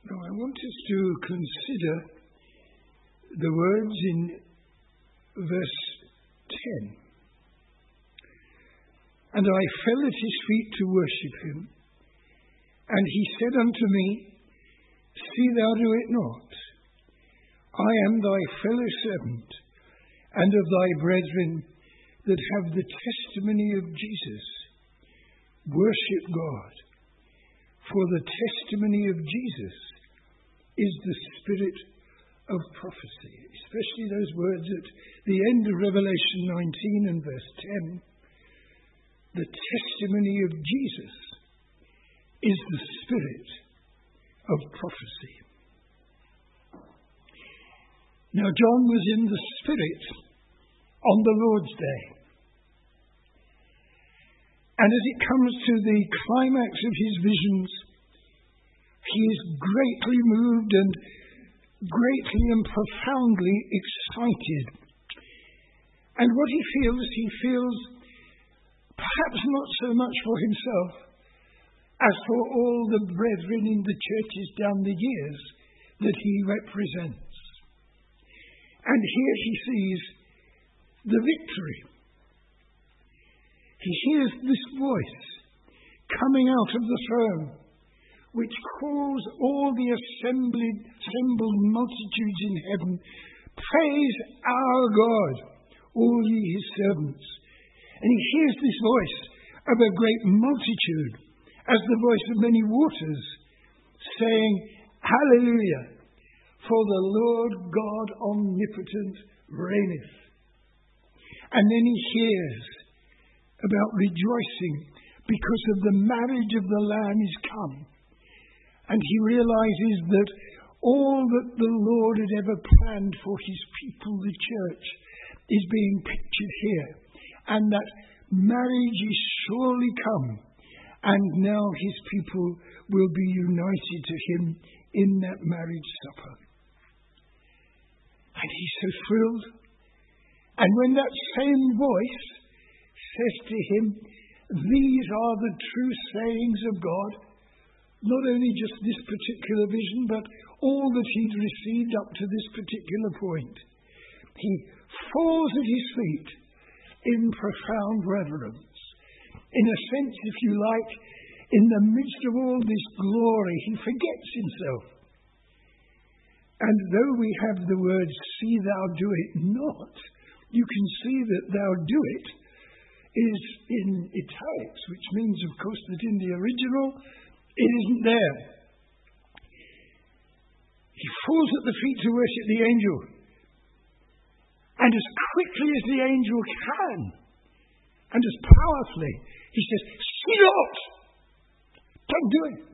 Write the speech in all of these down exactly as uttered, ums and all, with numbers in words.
Now I want us to consider the words in verse ten. And I fell at his feet to worship him. And he said unto me, See thou do it not. I am thy fellow servant, and of thy brethren that have the testimony of Jesus. Worship God, for the testimony of Jesus is the spirit of prophecy. Especially those words at the end of Revelation nineteen and verse ten. The testimony of Jesus is the spirit of prophecy. Now, John was in the Spirit on the Lord's Day. And as it comes to the climax of his visions, he is greatly moved and greatly and profoundly excited. And what he feels, he feels perhaps not so much for himself as for all the brethren in the churches down the years that he represents. And here he sees the victory. He hears this voice coming out of the throne, which calls all the assembled, assembled multitudes in heaven, Praise our God, all ye his servants. And he hears this voice of a great multitude, as the voice of many waters, saying, Hallelujah, for the Lord God omnipotent reigneth. And then he hears about rejoicing because of the marriage of the Lamb is come. And he realizes that all that the Lord had ever planned for his people, the church, is being pictured here. And that marriage is surely come. And now his people will be united to him in that marriage supper. And he's so thrilled. And when that same voice says to him, These are the true sayings of God, not only just this particular vision, but all that he'd received up to this particular point, he falls at his feet in profound reverence. In a sense, if you like, in the midst of all this glory, he forgets himself. And though we have the words, See thou do it not, you can see that thou do it is in italics, which means, of course, that in the original, it isn't there. He falls at the feet to worship the angel. And as quickly as the angel can, and as powerfully, he says, See not! Don't do it!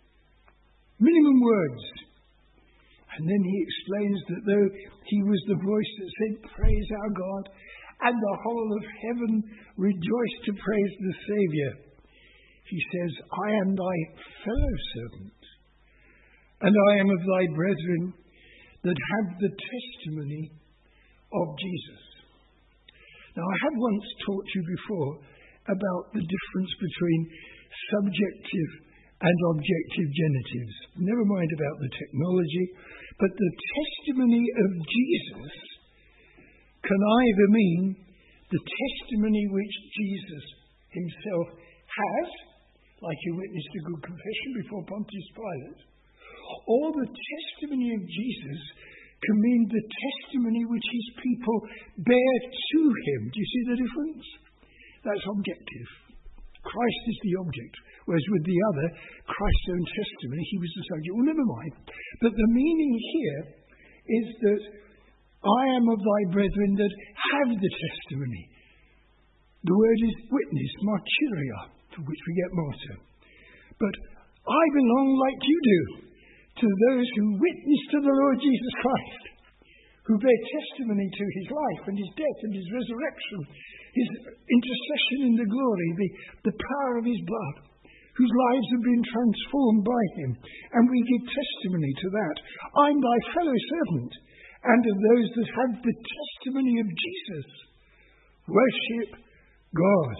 Minimum words. And then he explains that though he was the voice that said, Praise our God, and the whole of heaven rejoiced to praise the Saviour, he says, I am thy fellow servant, and I am of thy brethren that have the testimony of Jesus. Now, I have once taught you before about the difference between subjective and objective genitives. Never mind about the technology, but the testimony of Jesus can either mean the testimony which Jesus himself has, like he witnessed a good confession before Pontius Pilate, or the testimony of Jesus can mean the testimony which his people bear to him. Do you see the difference? That's objective. Christ is the object, whereas with the other, Christ's own testimony, he was the subject. Well, never mind. But the meaning here is that I am of thy brethren that have the testimony. The word is witness, martyria, from which we get martyr. But I belong, like you do, to those who witness to the Lord Jesus Christ, who bear testimony to his life and his death and his resurrection, his intercession in the glory, the, the power of his blood, whose lives have been transformed by him. And we give testimony to that. I'm thy fellow servant, and of those that have the testimony of Jesus. Worship God.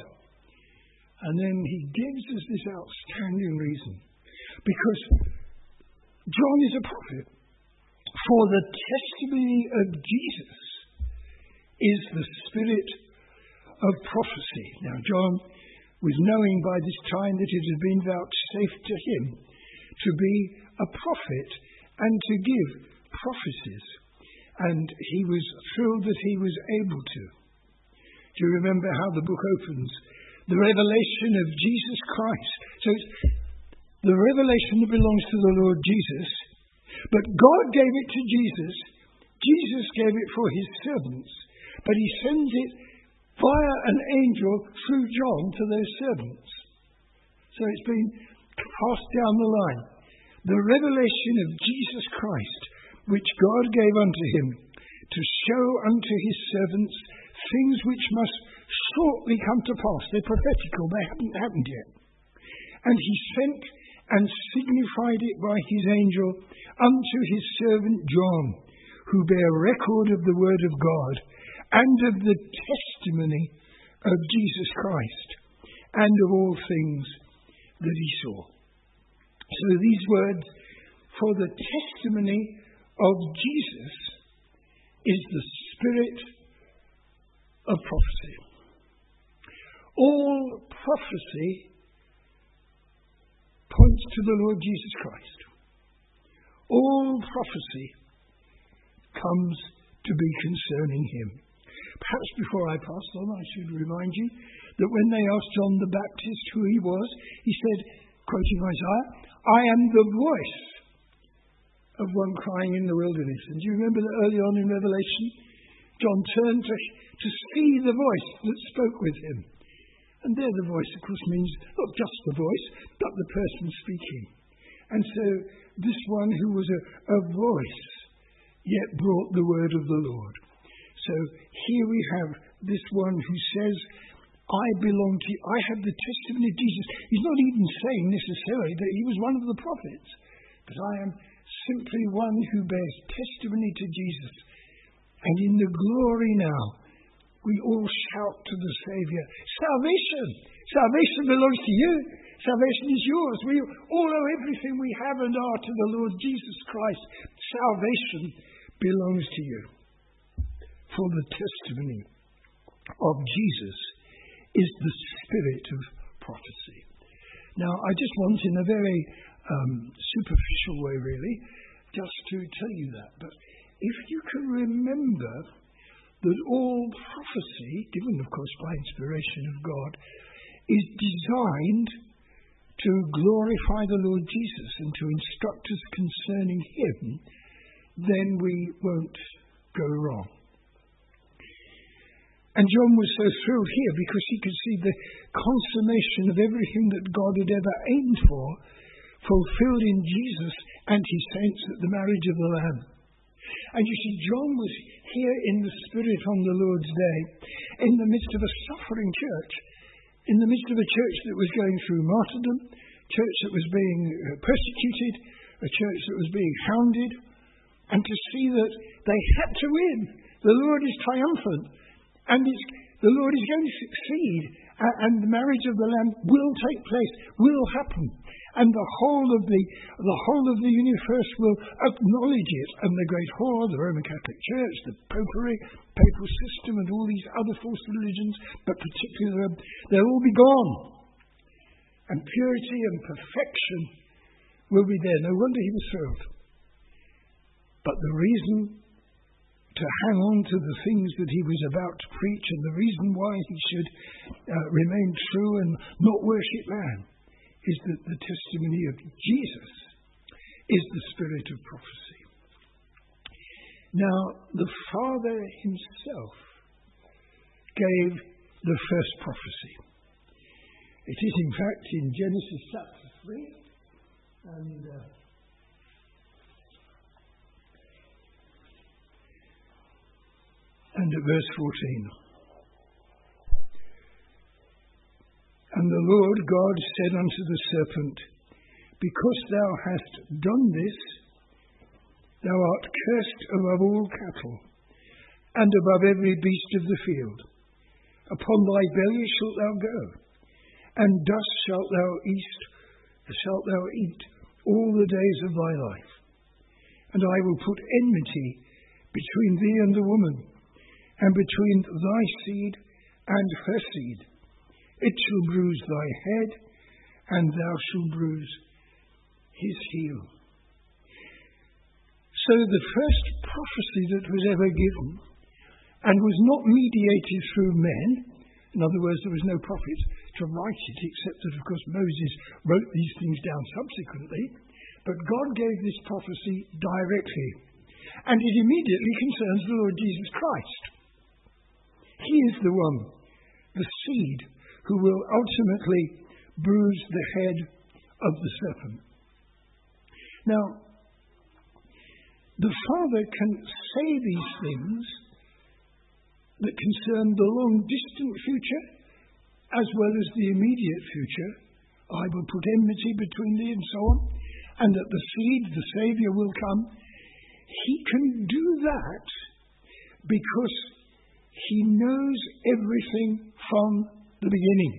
And then he gives us this outstanding reason. Because John is a prophet. For the testimony of Jesus is the spirit of prophecy. Now, John was knowing by this time that it had been vouchsafed to him to be a prophet and to give prophecies. And he was thrilled that he was able to. Do you remember how the book opens? The revelation of Jesus Christ. So it's the revelation that belongs to the Lord Jesus, but God gave it to Jesus. Jesus gave it for his servants, but he sends it via an angel through John to those servants. So it's been passed down the line. The revelation of Jesus Christ, which God gave unto him to show unto his servants things which must shortly come to pass. They're prophetical, they haven't happened yet. And he sent and signified it by his angel unto his servant John, who bare record of the word of God and of the testimony of Jesus Christ and of all things that he saw. So these words, for the testimony of Jesus is the spirit of prophecy. All prophecy points to the Lord Jesus Christ. All prophecy comes to be concerning him. Perhaps before I pass on, I should remind you that when they asked John the Baptist who he was, he said, quoting Isaiah, I am the voice of one crying in the wilderness. And do you remember that early on in Revelation, John turned to, to see the voice that spoke with him. And there the voice, of course, means not just the voice, but the person speaking. And so this one who was a, a voice, yet brought the word of the Lord. So here we have this one who says, I belong to you. I have the testimony of Jesus. He's not even saying necessarily that he was one of the prophets, but I am simply one who bears testimony to Jesus. And in the glory now, we all shout to the Saviour, salvation! Salvation belongs to you. Salvation is yours. We all owe everything we have and are to the Lord Jesus Christ. Salvation belongs to you. For the testimony of Jesus is the spirit of prophecy. Now, I just want, in a very um, superficial way, really, just to tell you that. But if you can remember that all prophecy, given, of course, by inspiration of God, is designed to glorify the Lord Jesus and to instruct us concerning him, then we won't go wrong. And John was so thrilled here because he could see the consummation of everything that God had ever aimed for, fulfilled in Jesus and his saints at the marriage of the Lamb. And you see, John was here in the Spirit on the Lord's day, in the midst of a suffering church, in the midst of a church that was going through martyrdom, a church that was being persecuted, a church that was being hounded, and to see that they had to win. The Lord is triumphant, and it's, the Lord is going to succeed, and the marriage of the Lamb will take place, will happen. And the whole of the the whole of the universe will acknowledge it, and the great whore, the Roman Catholic Church, the popery, papal system, and all these other false religions, but particularly they'll all be gone, and purity and perfection will be there. No wonder he was thrilled. But the reason to hang on to the things that he was about to preach, and the reason why he should uh, remain true and not worship man, is that the testimony of Jesus is the spirit of prophecy. Now, the Father himself gave the first prophecy. It is, in fact, in Genesis chapter three, and uh, and at verse fourteen. And the Lord God said unto the serpent, Because thou hast done this, thou art cursed above all cattle, and above every beast of the field. Upon thy belly shalt thou go, and dust shalt thou eat, shalt thou eat all the days of thy life. And I will put enmity between thee and the woman, and between thy seed and her seed. It shall bruise thy head, and thou shalt bruise his heel. So the first prophecy that was ever given, and was not mediated through men, in other words, there was no prophet to write it, except that, of course, Moses wrote these things down subsequently, but God gave this prophecy directly, and it immediately concerns the Lord Jesus Christ. He is the one, the seed, who will ultimately bruise the head of the serpent. Now, the Father can say these things that concern the long-distant future as well as the immediate future. I will put enmity between thee and so on, and that the seed, the Saviour, will come. He can do that because he knows everything from the beginning.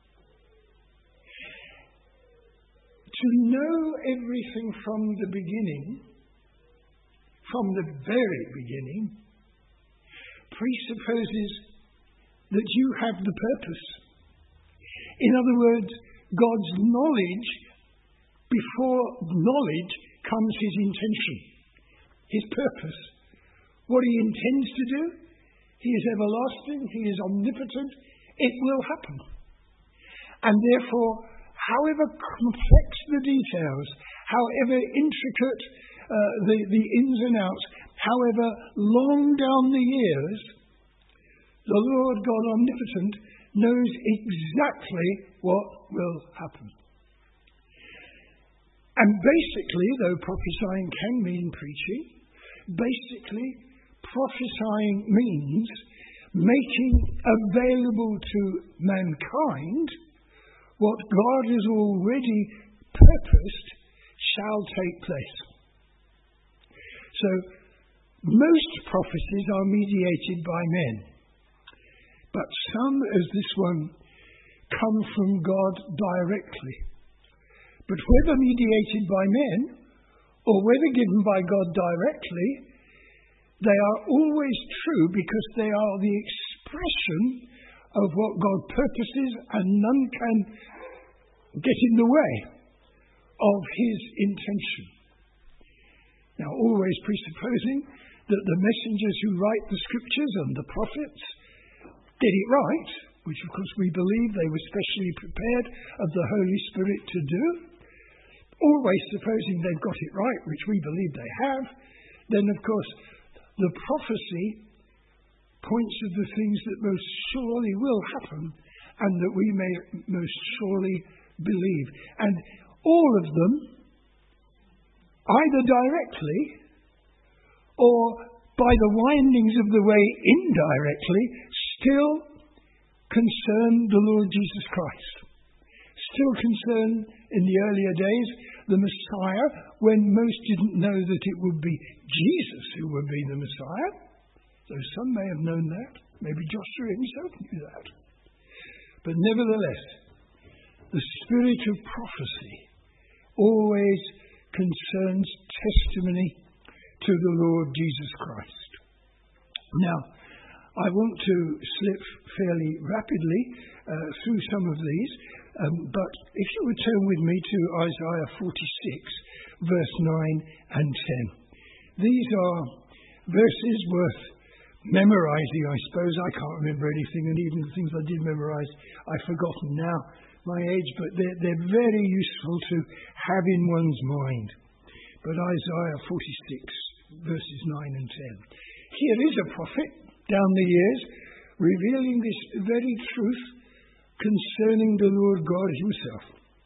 To know everything from the beginning, from the very beginning, presupposes that you have the purpose. In other words, God's knowledge, before knowledge comes his intention, his purpose. What he intends to do, he is everlasting, he is omnipotent, it will happen. And therefore, however complex the details, however intricate uh, the, the ins and outs, however long down the years, the Lord God omnipotent knows exactly what will happen. And basically, though prophesying can mean preaching, basically prophesying means making available to mankind what God has already purposed shall take place. So, most prophecies are mediated by men, but some, as this one, come from God directly. But whether mediated by men, or whether given by God directly, they are always true because they are the expression of what God purposes, and none can get in the way of his intention. Now, always presupposing that the messengers who write the scriptures and the prophets get it right, which of course we believe they were specially prepared of the Holy Spirit to do, always supposing they've got it right, which we believe they have, then of course the prophecy points to the things that most surely will happen and that we may most surely believe. And all of them, either directly or by the windings of the way indirectly, still concern the Lord Jesus Christ. Still concern, in the earlier days, the Messiah, when most didn't know that it would be Jesus who would be the Messiah. Though some may have known that. Maybe Joshua himself knew that. But nevertheless, the spirit of prophecy always concerns testimony to the Lord Jesus Christ. Now, I want to slip fairly rapidly uh, through some of these, um, but if you would turn with me to Isaiah forty-six, verse nine and ten. These are verses worth memorizing, I suppose. I can't remember anything, and even the things I did memorize, I've forgotten now, my age, but they're, they're very useful to have in one's mind. But Isaiah forty-six, verses nine and ten. Here is a prophet down the years revealing this very truth concerning the Lord God himself.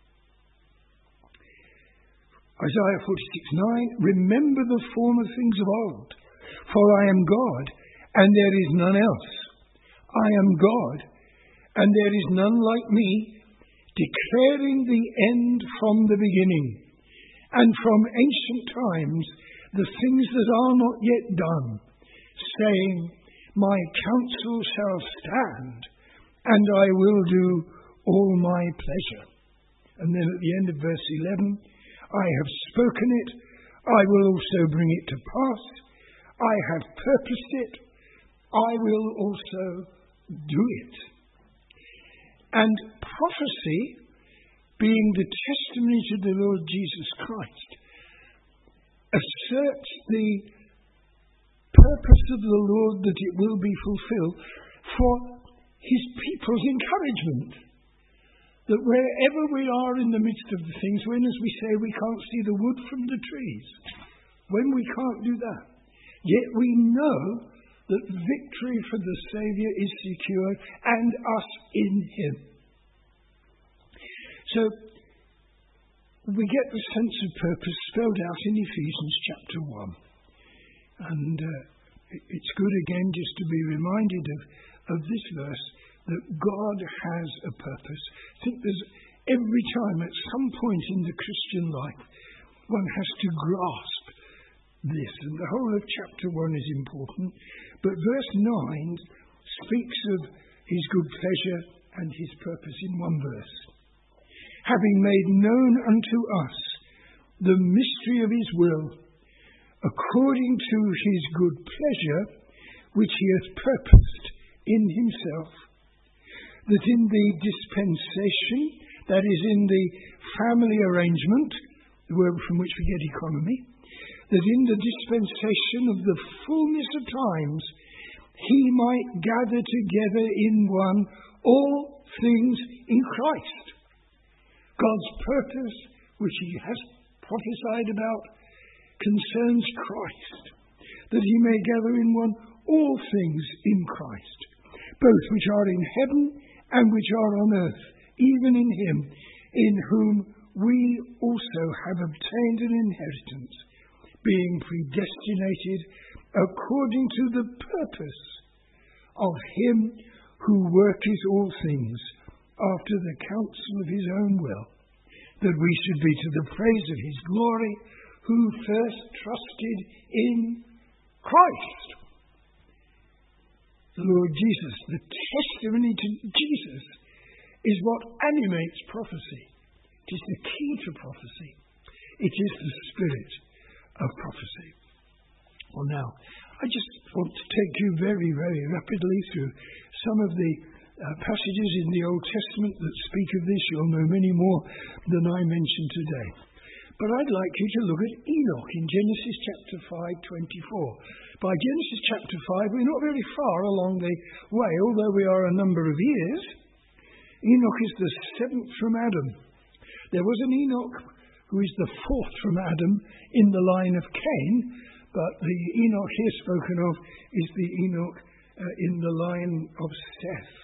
Isaiah forty-six nine, remember the former things of old, for I am God, and there is none else. I am God, and there is none like me, declaring the end from the beginning, and from ancient times the things that are not yet done, saying, my counsel shall stand, and I will do all my pleasure. And then at the end of verse eleven, I have spoken it, I will also bring it to pass. I have purposed it. I will also do it. And prophecy, being the testimony to the Lord Jesus Christ, asserts the purpose of the Lord that it will be fulfilled for his people's encouragement. That wherever we are in the midst of the things, when, as we say, we can't see the wood from the trees, when we can't do that, yet we know that victory for the Saviour is secured and us in him. So, we get the sense of purpose spelled out in Ephesians chapter one. And uh, it's good again just to be reminded of, of this verse, that God has a purpose. I think there's every time at some point in the Christian life, one has to grasp this. And the whole of chapter one is important. But verse nine speaks of his good pleasure and his purpose in one verse. Having made known unto us the mystery of his will, according to his good pleasure, which he hath purposed in himself, that in the dispensation, that is in the family arrangement, the word from which we get economy, that in the dispensation of the fullness of times, he might gather together in one all things in Christ. God's purpose, which he has prophesied about, concerns Christ, that he may gather in one all things in Christ, both which are in heaven and which are on earth, even in him, in whom we also have obtained an inheritance, being predestinated according to the purpose of him who worketh all things after the counsel of his own will, that we should be to the praise of his glory, who first trusted in Christ. The Lord Jesus, the testimony to Jesus, is what animates prophecy. It is the key to prophecy. It is the spirit of prophecy. Well, now, I just want to take you very, very rapidly through some of the uh, passages in the Old Testament that speak of this. You'll know many more than I mentioned today. But I'd like you to look at Enoch in Genesis chapter five twenty-four. By Genesis chapter five, we're not very far along the way, although we are a number of years. Enoch is the seventh from Adam. There was an Enoch who is the fourth from Adam in the line of Cain, but the Enoch here spoken of is the Enoch uh, in the line of Seth.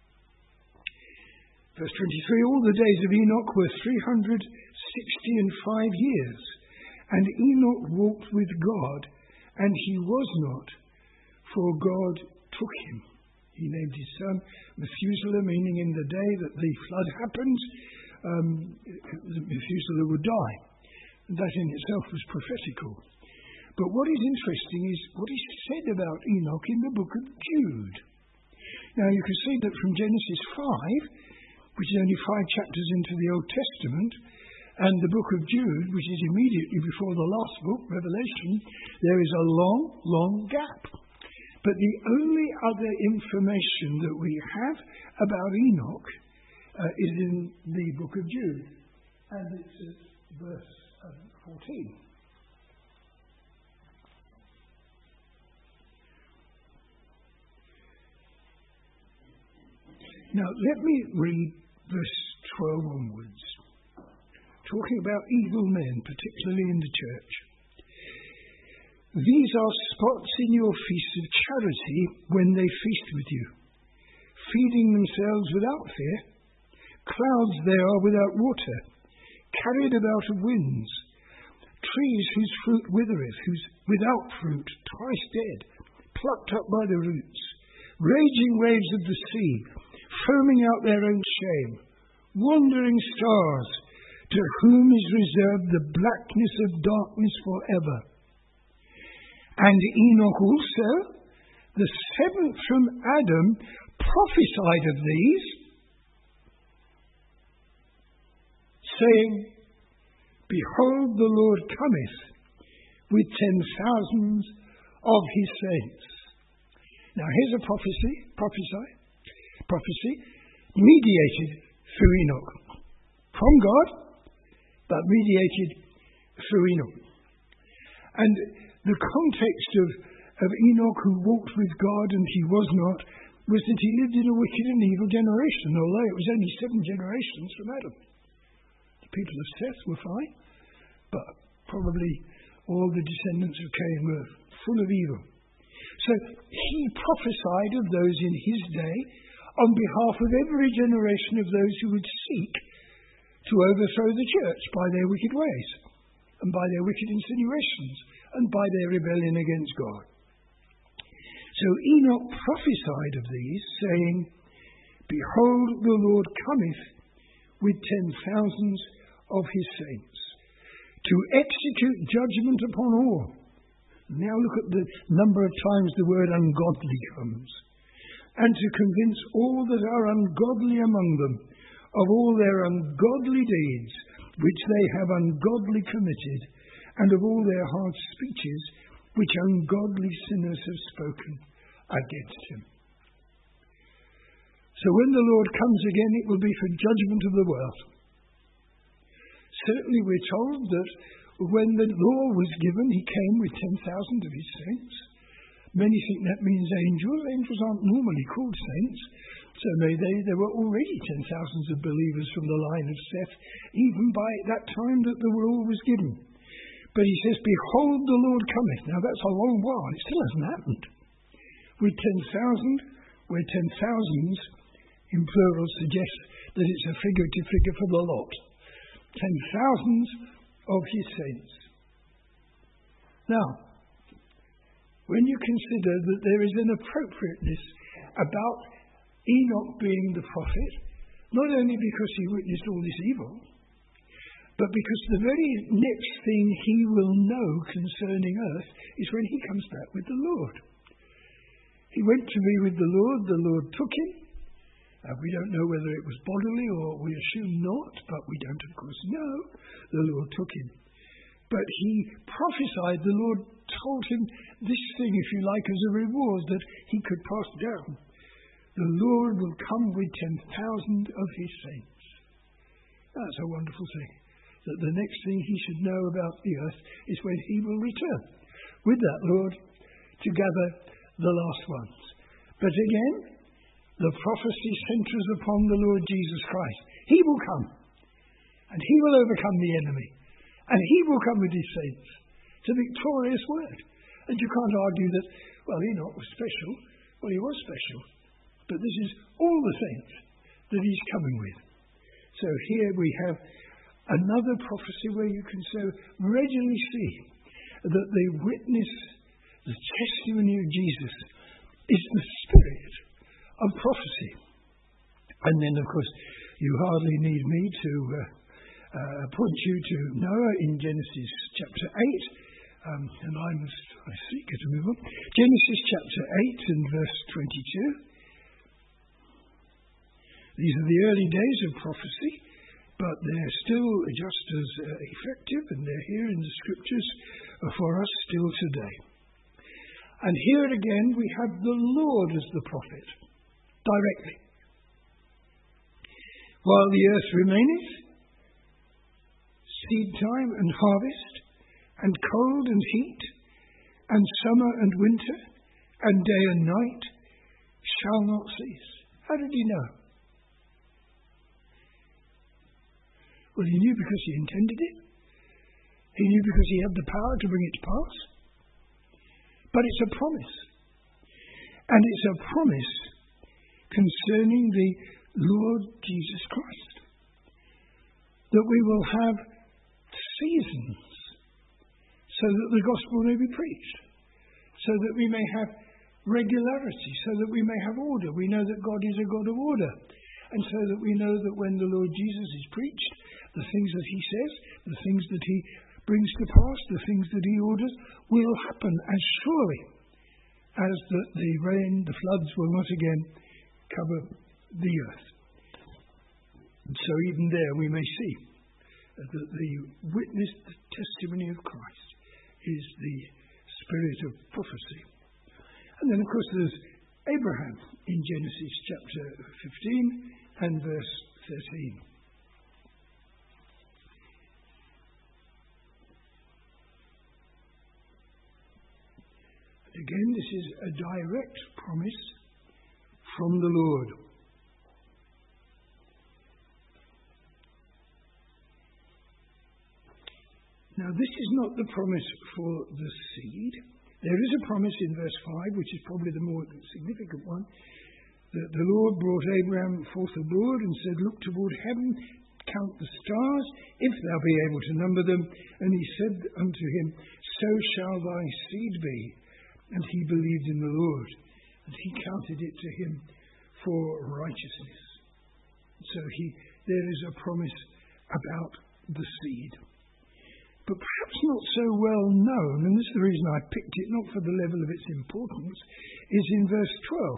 Verse twenty-three, all the days of Enoch were three hundred sixty and five years, and Enoch walked with God, and he was not, for God took him. He named his son Methuselah, meaning in the day that the flood happened, um, Methuselah would die. And that in itself was prophetical. But what is interesting is what is said about Enoch in the book of Jude. Now you can see that from Genesis five, which is only five chapters into the Old Testament, and the book of Jude, which is immediately before the last book, Revelation, there is a long, long gap. But the only other information that we have about Enoch uh, is in the book of Jude, and it's at verse uh, fourteen. Now, let me read verse twelve onwards, talking about evil men, particularly in the church. These are spots in your feasts of charity when they feast with you, feeding themselves without fear. Clouds they are without water, carried about of winds, trees whose fruit withereth, whose without fruit, twice dead, plucked up by the roots, raging waves of the sea, foaming out their own shame, wandering stars, to whom is reserved the blackness of darkness forever. And Enoch also, the seventh from Adam, prophesied of these, saying, Behold, the Lord cometh with ten thousands of his saints. Now here's a prophecy, prophesy, prophecy, mediated through Enoch. From God, but mediated through Enoch. And the context of, of Enoch, who walked with God and he was not, was that he lived in a wicked and evil generation, although it was only seven generations from Adam. The people of Seth were fine, but probably all the descendants of Cain were full of evil. So he prophesied of those in his day on behalf of every generation of those who would seek to overthrow the church by their wicked ways, and by their wicked insinuations, and by their rebellion against God. So Enoch prophesied of these, saying, Behold, the Lord cometh with ten thousands of his saints, to execute judgment upon all. Now look at the number of times the word ungodly comes. And to convince all that are ungodly among them of all their ungodly deeds, which they have ungodly committed, and of all their hard speeches, which ungodly sinners have spoken against him. So when the Lord comes again, it will be for judgment of the world. Certainly we're told that when the law was given, he came with ten thousand of his saints. Many think that means angels. Angels aren't normally called saints. So may they, there were already ten thousands of believers from the line of Seth, even by that time that the law was given. But he says, Behold, the Lord cometh. Now that's a long while. It still hasn't happened. With ten thousand, where ten thousands in plural suggests that it's a figurative figure for the lot. Ten thousands of his saints. Now, when you consider that there is an appropriateness about Enoch being the prophet, not only because he witnessed all this evil, but because the very next thing he will know concerning earth is when he comes back with the Lord. He went to be with the Lord, the Lord took him. Uh, we don't know whether it was bodily, or we assume not, but we don't of course know. The Lord took him. But he prophesied, the Lord told him this thing, if you like, as a reward that he could pass down. The Lord will come with ten thousand of his saints. That's a wonderful thing. That the next thing he should know about the earth is when he will return with that Lord to gather the last ones. But again, the prophecy centres upon the Lord Jesus Christ. He will come, and he will overcome the enemy, and he will come with his saints. It's a victorious word. And you can't argue that, well, Enoch was special. Well, he was special. But this is all the saints that he's coming with. So here we have another prophecy where you can so readily see that the witness, the testimony of Jesus, is the spirit of prophecy. And then, of course, you hardly need me to uh, uh, point you to Noah in Genesis chapter eight. Um, and I must, I seek it to move on. Genesis chapter eight and verse twenty-two. These are the early days of prophecy, but they're still just as uh, effective, and they're here in the scriptures for us still today. And here again we have the Lord as the prophet, directly. While the earth remaineth, seed time and harvest, and cold and heat, and summer and winter, and day and night shall not cease. How did he know? Well, he knew because he intended it. He knew because he had the power to bring it to pass. But it's a promise. And it's a promise concerning the Lord Jesus Christ. That we will have seasons so that the gospel may be preached. So that we may have regularity. So that we may have order. We know that God is a God of order. And so that we know that when the Lord Jesus is preached, the things that he says, the things that he brings to pass, the things that he orders, will happen as surely as that the rain, the floods will not again cover the earth. And so even there we may see that the witness, the testimony of Christ is the spirit of prophecy. And then, of course, there's Abraham in Genesis chapter fifteen and verse thirteen. And again, this is a direct promise from the Lord. Now, this is not the promise for the seed. There is a promise in verse five, which is probably the more significant one, that the Lord brought Abraham forth abroad and said, "Look toward heaven, count the stars, if thou be able to number them." And he said unto him, "So shall thy seed be." And he believed in the Lord, and he counted it to him for righteousness. So he, there is a promise about the seed. But perhaps not so well known, and this is the reason I picked it, not for the level of its importance, is in verse twelve.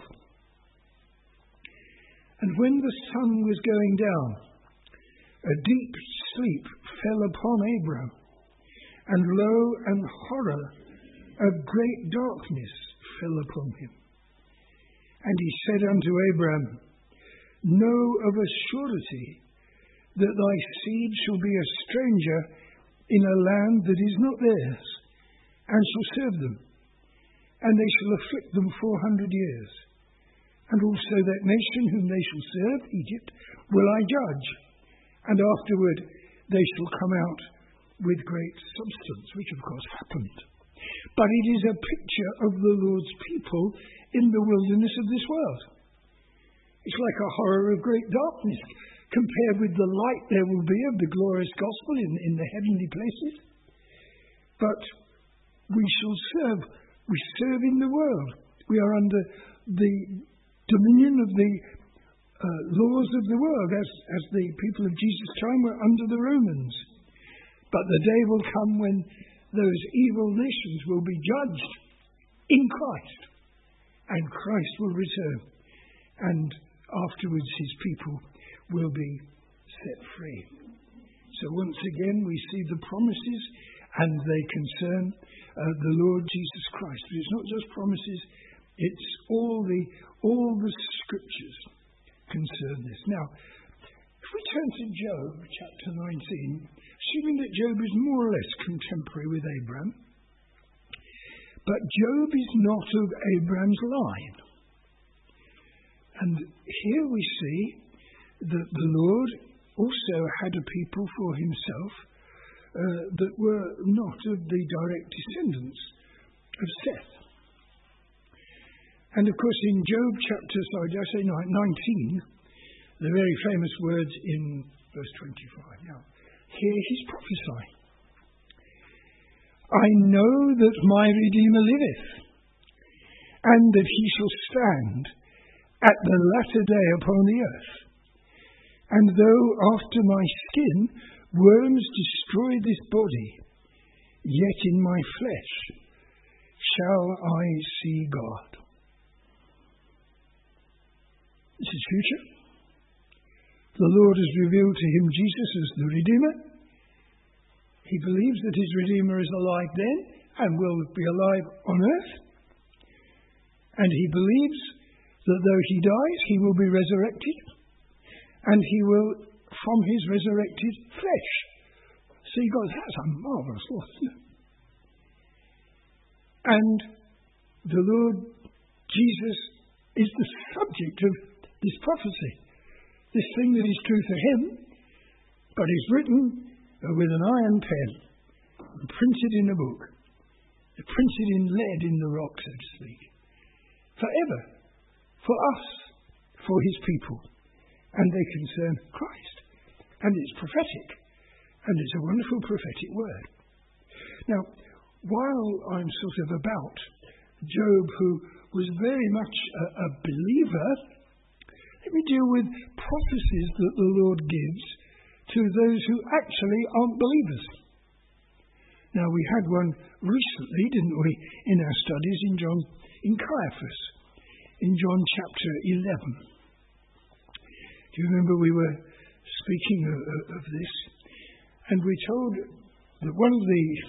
"And when the sun was going down, a deep sleep fell upon Abram, and lo, an horror of great darkness fell upon him. And he said unto Abram, Know of a surety that thy seed shall be a stranger in a land that is not theirs, and shall serve them, and they shall afflict them four hundred years. And also that nation whom they shall serve, Egypt, will I judge, and afterward they shall come out with great substance," which of course happened. But it is a picture of the Lord's people in the wilderness of this world. It's like a horror of great darkness, compared with the light there will be of the glorious gospel in, in the heavenly places. But we shall serve, we serve in the world. We are under the dominion of the uh, laws of the world, as, as the people of Jesus' time were under the Romans. But the day will come when those evil nations will be judged in Christ, and Christ will return, and afterwards his people will be set free. So once again we see the promises, and they concern uh, the Lord Jesus Christ. But it's not just promises, it's all the all the scriptures concern this. Now, if we turn to Job chapter nineteen, assuming that Job is more or less contemporary with Abraham, but Job is not of Abraham's line. And here we see that the Lord also had a people for himself uh, that were not of the direct descendants of Seth. And of course in Job chapter, sorry, did I say nineteen, the very famous words in verse twenty-five. Now, here he's prophesying. "I know that my Redeemer liveth, and that he shall stand at the latter day upon the earth. And though after my skin worms destroy this body, yet in my flesh shall I see God." This is future. The Lord has revealed to him Jesus as the Redeemer. He believes that his Redeemer is alive then and will be alive on earth. And he believes that though he dies, he will be resurrected. And he will, from his resurrected flesh, see God. That's a marvellous thought, isn't it? And the Lord Jesus is the subject of this prophecy. This thing that is true for him, but is written with an iron pen and printed in a book, printed in lead in the rock, so to speak, forever, for us, for his people. And they concern Christ. And it's prophetic. And it's a wonderful prophetic word. Now, while I'm sort of about Job, who was very much a, a believer, let me deal with prophecies that the Lord gives to those who actually aren't believers. Now, we had one recently, didn't we, in our studies in John, in Caiaphas, in John chapter eleven. Do you remember we were speaking of, of this? And we told that one of the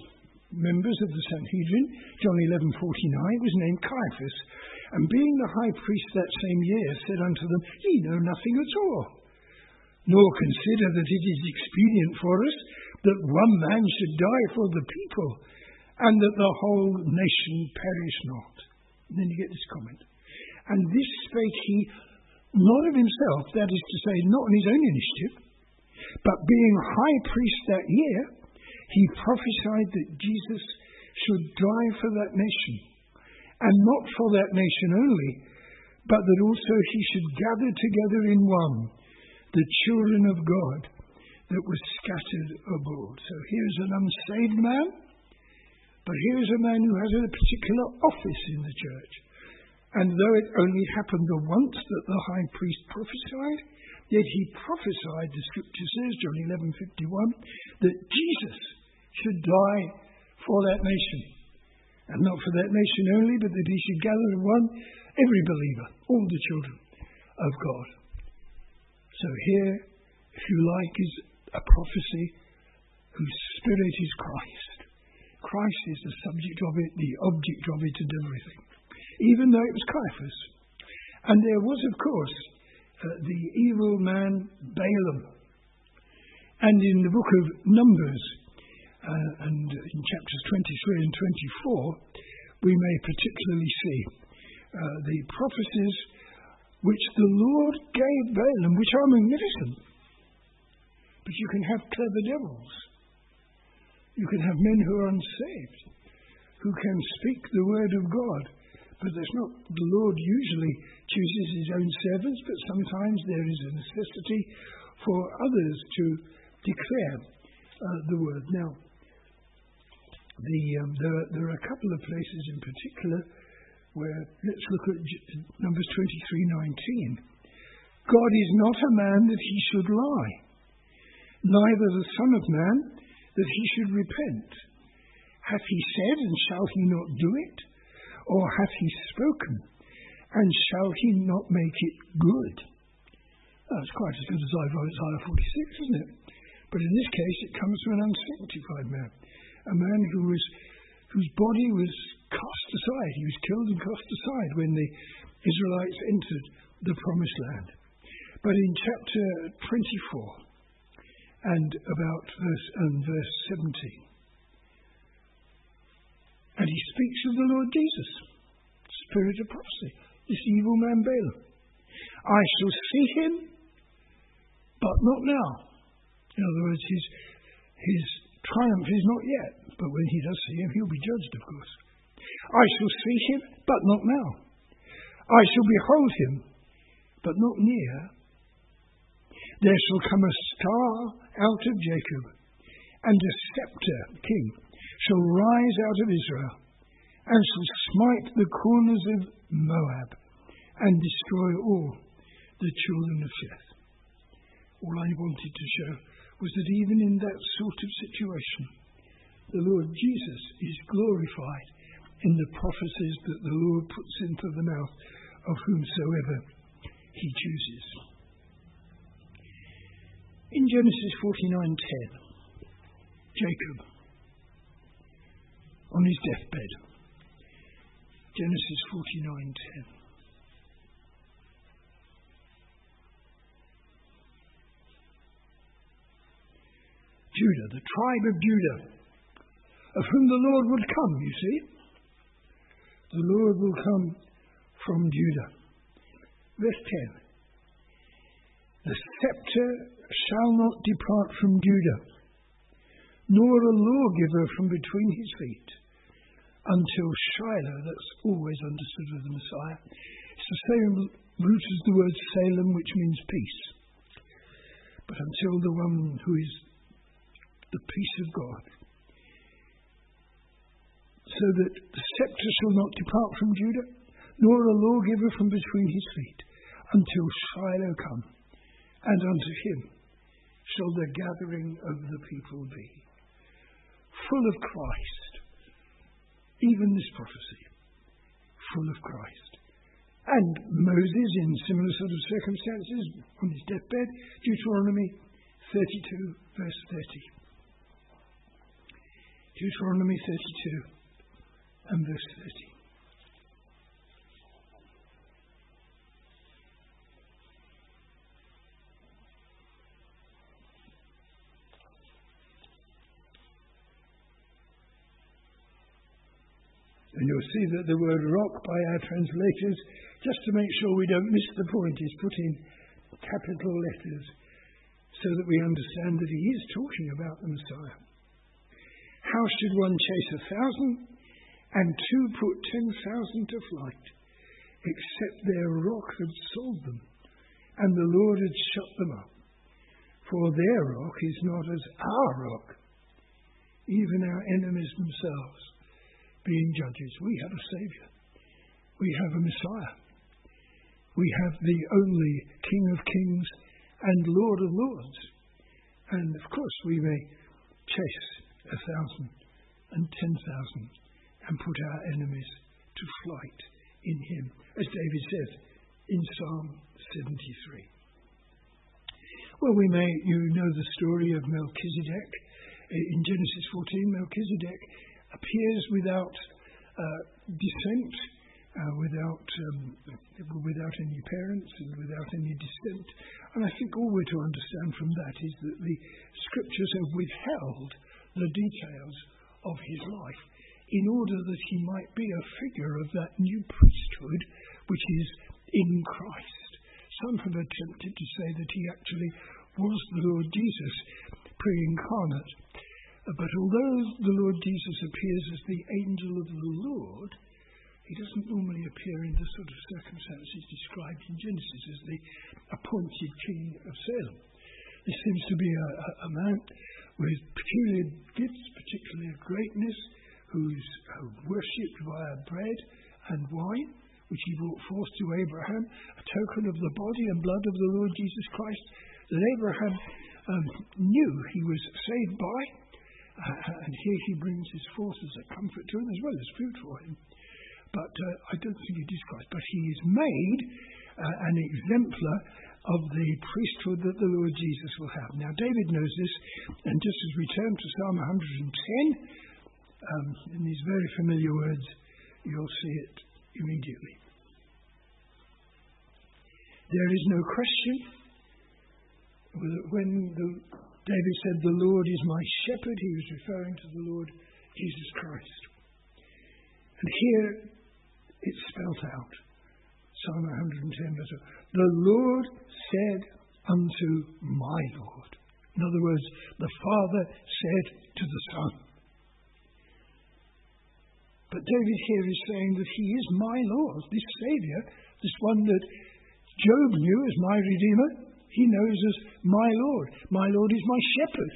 members of the Sanhedrin, John eleven forty-nine, was named Caiaphas, and being the high priest that same year, said unto them, Ye know nothing at all, nor consider that it is expedient for us that one man should die for the people, and that the whole nation perish not. And then you get this comment. And this spake he not of himself, that is to say, not on his own initiative, but being high priest that year, he prophesied that Jesus should die for that nation, and not for that nation only, but that also he should gather together in one the children of God that were scattered abroad. So here's an unsaved man, but here's a man who has a particular office in the church. And though it only happened the once that the high priest prophesied, yet he prophesied, the scripture says, John eleven fifty-one, that Jesus should die for that nation. And not for that nation only, but that he should gather in one every believer, all the children of God. So here, if you like, is a prophecy whose spirit is Christ. Christ is the subject of it, the object of it, and everything. Even though it was Caiaphas. And there was, of course, uh, the evil man Balaam. And in the book of Numbers, uh, and in chapters twenty-three and twenty-four, we may particularly see uh, the prophecies which the Lord gave Balaam, which are magnificent. But you can have clever devils. You can have men who are unsaved, who can speak the word of God. But that's not, the Lord usually chooses his own servants, but sometimes there is a necessity for others to declare uh, the word. Now, the, um, there, are, there are a couple of places in particular where, let's look at Numbers twenty-three nineteen. God is not a man that he should lie, neither the Son of Man that he should repent. Hath he said, and shall he not do it? Or hath he spoken, and shall he not make it good? That's quite as good as Isaiah forty-six, isn't it? But in this case, it comes from an unsanctified man, a man who was, whose body was cast aside. He was killed and cast aside when the Israelites entered the Promised Land. But in chapter twenty-four and about verse and verse seventeen, and he speaks of the Lord Jesus, spirit of prophecy, this evil man Balaam. I shall see him, but not now. In other words, his, his triumph is not yet, but when he does see him, he'll be judged, of course. I shall see him, but not now. I shall behold him, but not near. There shall come a star out of Jacob, and a scepter, king, shall rise out of Israel, and shall smite the corners of Moab, and destroy all the children of Seth. All I wanted to show was that even in that sort of situation, the Lord Jesus is glorified in the prophecies that the Lord puts into the mouth of whomsoever he chooses. In Genesis forty-nine ten, Jacob, on his deathbed. Genesis forty-nine ten. Judah, the tribe of Judah, of whom the Lord would come, you see. The Lord will come from Judah. Verse ten. The scepter shall not depart from Judah, nor a lawgiver from between his feet, until Shiloh, that's always understood of the Messiah. It's the same root as the word Salem, which means peace. But until the one who is the peace of God. So that the scepter shall not depart from Judah, nor a lawgiver from between his feet, until Shiloh come, and unto him shall the gathering of the people be. Full of Christ. Even this prophecy, full of Christ. And Moses, in similar sort of circumstances, on his deathbed, Deuteronomy thirty-two, verse thirty. Deuteronomy thirty-two and verse thirty. And you'll see that the word rock by our translators, just to make sure we don't miss the point, is put in capital letters so that we understand that he is talking about the Messiah. How should one chase a thousand and two put ten thousand to flight, except their rock had sold them, and the Lord had shut them up? For their rock is not as our rock, even our enemies themselves being judges. We have a Saviour. We have a Messiah. We have the only King of Kings and Lord of Lords. And of course we may chase a thousand and ten thousand and put our enemies to flight in him, as David says in Psalm seventy-three. Well, we may, you know the story of Melchizedek. In Genesis fourteen, Melchizedek appears without uh, descent, uh, without um, without any parents and without any descent. And I think all we're to understand from that is that the scriptures have withheld the details of his life in order that he might be a figure of that new priesthood which is in Christ. Some have attempted to say that he actually was the Lord Jesus pre-incarnate. But although the Lord Jesus appears as the angel of the Lord, he doesn't normally appear in the sort of circumstances described in Genesis as the appointed king of Salem. This seems to be a, a, a man with peculiar gifts, particularly of greatness, who's uh, worshipped via bread and wine, which he brought forth to Abraham, a token of the body and blood of the Lord Jesus Christ, that Abraham um, knew he was saved by. Uh, and here he brings his forth as a comfort to him as well as food for him. But uh, I don't think it is Christ. But he is made uh, an exemplar of the priesthood that the Lord Jesus will have. Now David knows this, and just as we turn to Psalm one hundred ten, um, in these very familiar words, you'll see it immediately. There is no question when the David said, "The Lord is my shepherd," he was referring to the Lord Jesus Christ. And here it's spelt out. Psalm one hundred ten, verse one. "The Lord said unto my Lord." In other words, the Father said to the Son. But David here is saying that he is my Lord, this Saviour, this one that Job knew as my Redeemer. He knows as my Lord. My Lord is my shepherd.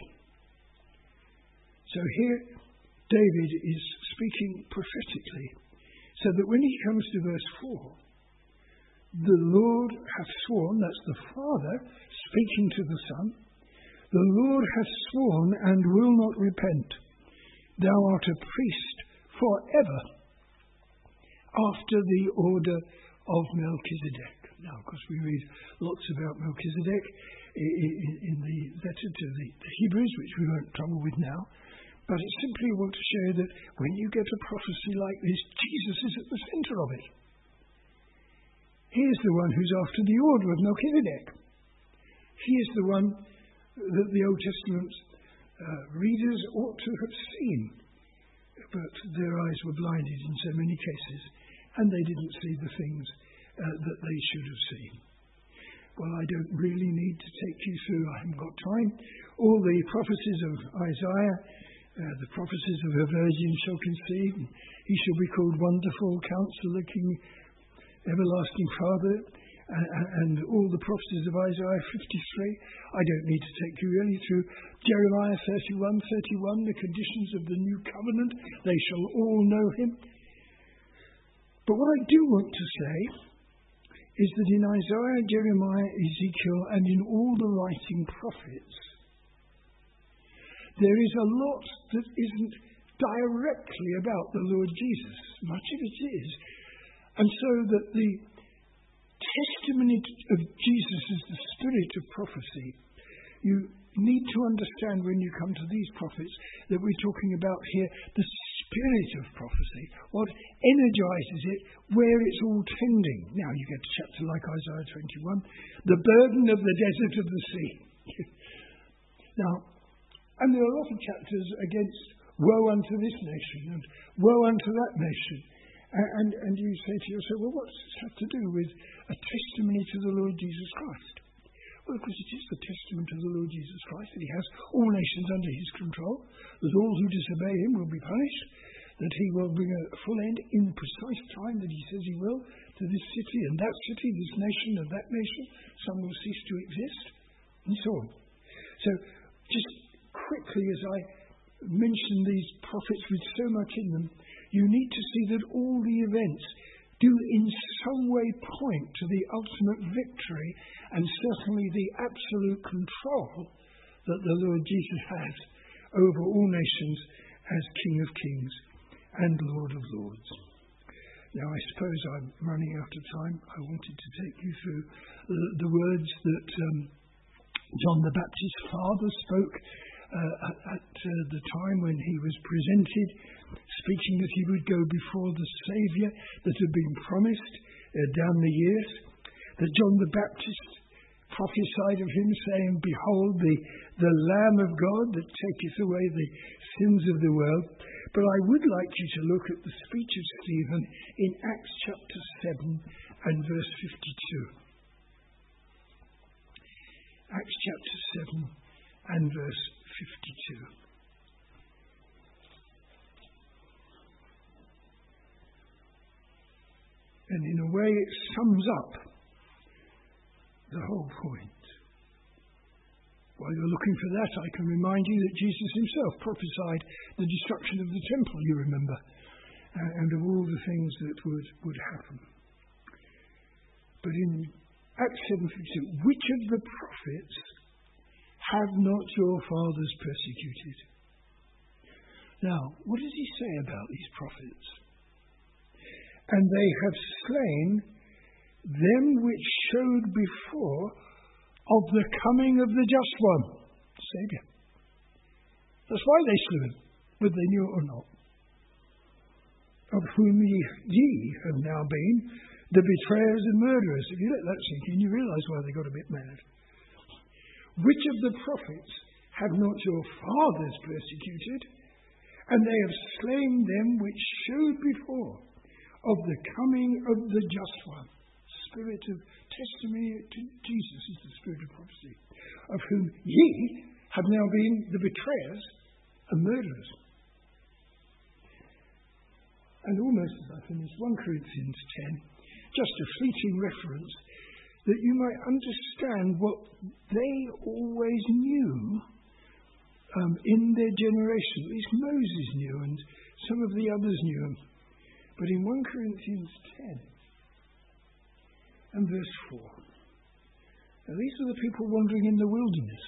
So here David is speaking prophetically, so that when he comes to verse four, the Lord hath sworn, that's the Father speaking to the Son, the Lord hath sworn and will not repent. Thou art a priest forever after the order of Melchizedek. Now, of course, we read lots about Melchizedek in the letter to the Hebrews, which we won't trouble with now. But I simply want to show that when you get a prophecy like this, Jesus is at the centre of it. He is the one who's after the order of Melchizedek. He is the one that the Old Testament uh, readers ought to have seen. But their eyes were blinded in so many cases, and they didn't see the things Uh, that they should have seen. Well, I don't really need to take you through, I haven't got time, all the prophecies of Isaiah, uh, the prophecies of a virgin shall conceive, and he shall be called Wonderful Counselor, King, Everlasting Father, uh, and all the prophecies of Isaiah fifty-three. I don't need to take you really through Jeremiah thirty-one, thirty-one, the conditions of the new covenant. They shall all know him. But what I do want to say is that in Isaiah, Jeremiah, Ezekiel, and in all the writing prophets, there is a lot that isn't directly about the Lord Jesus. Much of it is. And so that the testimony of Jesus as the spirit of prophecy, you need to understand when you come to these prophets that we're talking about here the spirit of prophecy, what energizes it, where it's all tending. Now you get to chapter like Isaiah twenty-one, the burden of the desert of the sea. Now, and there are a lot of chapters against woe unto this nation and woe unto that nation. And, and you say to yourself, well, what's this have to do with a testimony to the Lord Jesus Christ? Well, because it is the testament of the Lord Jesus Christ that he has all nations under his control, that all who disobey him will be punished, that he will bring a full end in the precise time that he says he will to this city and that city, this nation and that nation. Some will cease to exist, and so on. So, just quickly as I mention these prophets with so much in them, you need to see that all the events do in some way point to the ultimate victory and certainly the absolute control that the Lord Jesus has over all nations as King of Kings and Lord of Lords. Now I suppose I'm running out of time. I wanted to take you through the, the words that um, John the Baptist's father spoke uh, at uh, the time when he was presented, speaking that he would go before the Saviour that had been promised uh, down the years, that John the Baptist prophesied of him, saying, behold, the, the Lamb of God that taketh away the sins of the world. But I would like you to look at the speech of Stephen in Acts chapter seven and verse fifty-two. Acts chapter seven and verse fifty-two. And in a way it sums up the whole point. While you're looking for that, I can remind you that Jesus himself prophesied the destruction of the temple, you remember, uh, and of all the things that would, would happen. But in Acts seven fifty-two, which of the prophets have not your fathers persecuted? Now, what does he say about these prophets? And they have slain them which showed before of the coming of the just one, Saviour. That's why they slew him, whether they knew it or not. Of whom ye, ye have now been the betrayers and murderers. If you let that sink in, you realise why they got a bit mad. Which of the prophets have not your fathers persecuted? And they have slain them which showed before of the coming of the just one. Spirit of testimony to Jesus is the spirit of prophecy, of whom ye have now been the betrayers and murderers. And almost as I finish, First Corinthians ten, just a fleeting reference, that you might understand what they always knew um, in their generation. At least Moses knew, and some of the others knew. But in First Corinthians ten, and verse four. Now these are the people wandering in the wilderness.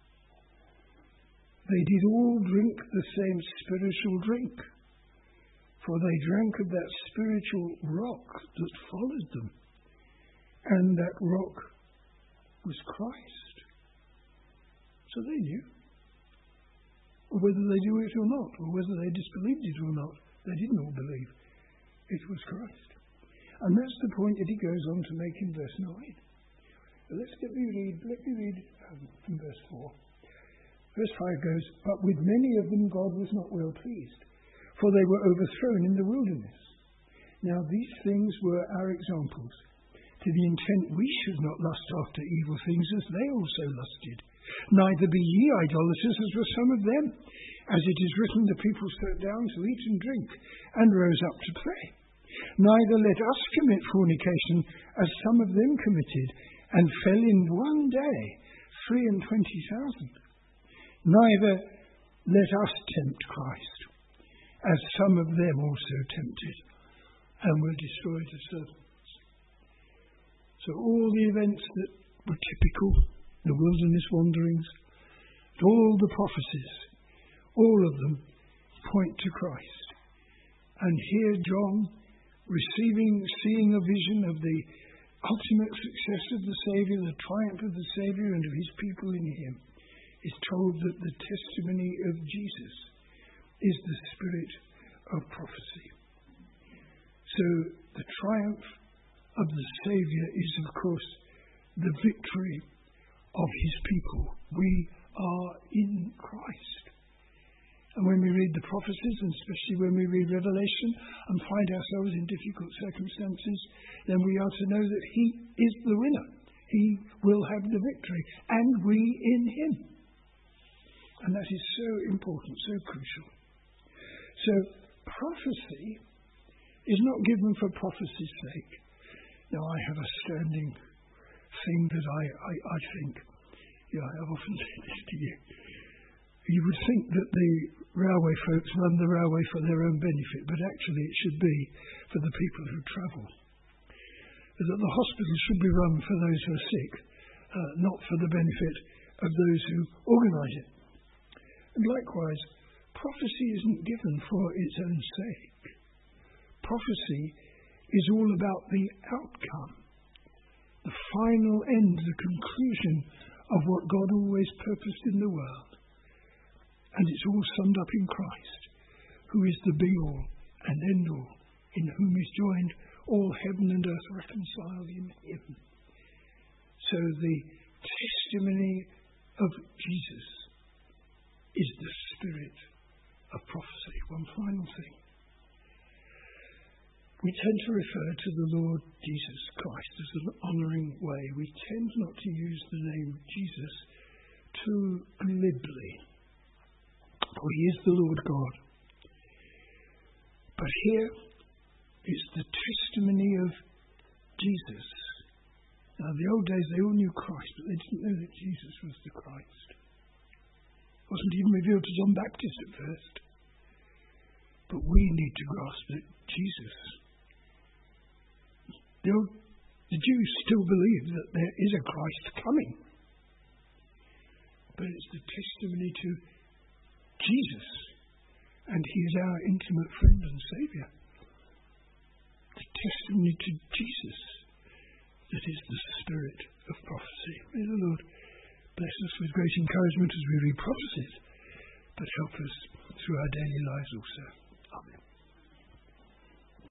They did all drink the same spiritual drink, for they drank of that spiritual rock that followed them, and that rock was Christ. So they knew. Or whether they knew it or not, or whether they disbelieved it or not, they didn't all believe it was Christ. And that's the point that he goes on to make in verse nine. But let's let me read, let me read um, from verse four. Verse five goes, but with many of them God was not well pleased, for they were overthrown in the wilderness. Now these things were our examples, to the intent we should not lust after evil things as they also lusted. Neither be ye idolaters as were some of them. As it is written, the people sat down to eat and drink, and rose up to pray. Neither let us commit fornication, as some of them committed, and fell in one day three and twenty thousand. Neither let us tempt Christ, as some of them also tempted, and were destroyed as serpents. So all the events that were typical, the wilderness wanderings, all the prophecies, all of them point to Christ. And here John, receiving, seeing a vision of the ultimate success of the Saviour, the triumph of the Saviour and of his people in him, is told that the testimony of Jesus is the spirit of prophecy. So the triumph of the Saviour is, of course, the victory of his people. We are in Christ. And when we read the prophecies, and especially when we read Revelation and find ourselves in difficult circumstances, then we are to know that he is the winner. He will have the victory, and we in him. And that is so important, so crucial. So prophecy is not given for prophecy's sake. Now, I have a standing thing that I, I, I think, yeah, I've often said this to you. You would think that the railway folks run the railway for their own benefit, but actually it should be for the people who travel. That the hospital should be run for those who are sick, uh, not for the benefit of those who organise it. And likewise, prophecy isn't given for its own sake. Prophecy is all about the outcome, the final end, the conclusion of what God always purposed in the world. And it's all summed up in Christ, who is the be-all and end-all, in whom is joined all heaven and earth reconciled in him. So the testimony of Jesus is the spirit of prophecy. One final thing. We tend to refer to the Lord Jesus Christ as an honouring way. We tend not to use the name Jesus too glibly. For he is the Lord God. But here is the testimony of Jesus. Now, in the old days, they all knew Christ, but they didn't know that Jesus was the Christ. It wasn't even revealed to John Baptist at first. But we need to grasp that Jesus, the, old, the Jews still believe that there is a Christ coming. But it's the testimony to Jesus, and he is our intimate friend and Saviour. The testimony to Jesus that is the spirit of prophecy. May the Lord bless us with great encouragement as we read prophecies, but help us through our daily lives also. Amen.